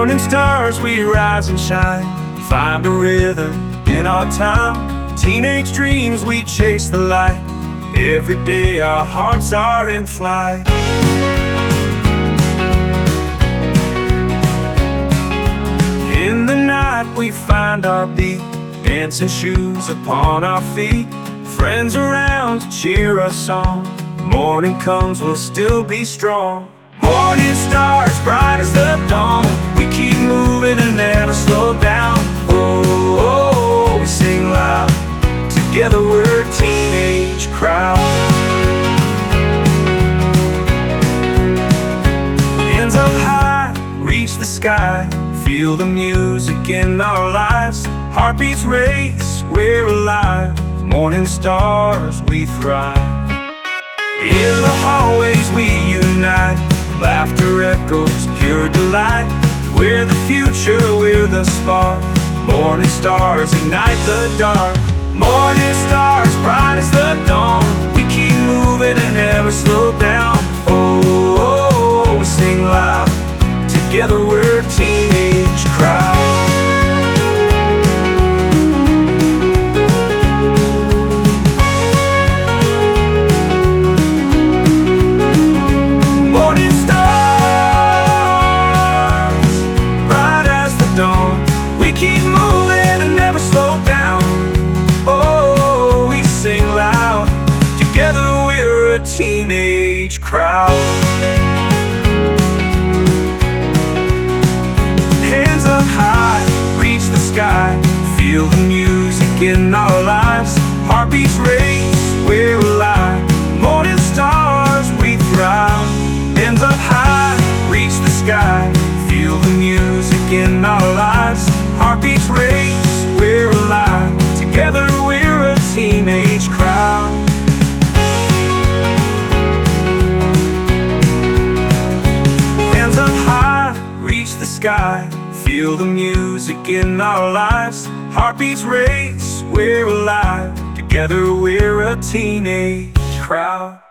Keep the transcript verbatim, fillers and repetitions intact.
Morning stars, we rise and shine, find a rhythm in our time. Teenage dreams, we chase the light. Every day our hearts are in flight. In the night we find our beat, dancing shoes upon our feet. Friends around to cheer us on. Morning comes, we'll still be strong. Morning stars, bright as the dawn. We keep moving and never slow down. Oh, oh, oh, we sing loud. Together we're a teenage crowd. Hands up high, reach the sky. Feel the music in our lives. Heartbeats race, we're alive. Morning stars, we thrive. In the hallways we unite. Laughter echoes, pure delight. We're the future, we're the spark. Morning stars ignite the dark. Morning stars, bright as the dawn. We keep moving and never slow down. Oh, oh, oh, we sing loud. Together we're a teenage crowd. Keep moving and never slow down. Oh, we sing loud. Together we're a teenage crowd. Hands up high, reach the sky. Feel the music in our lives. Heartbeats race, we're alive. Morning stars, we thrive. Hands up high, reach the sky. Feel the music in our lives. Heartbeats race, we're alive. Together we're a teenage crowd. Hands up high, reach the sky. Feel the music in our lives. Heartbeats race, we're alive. Together we're a teenage crowd.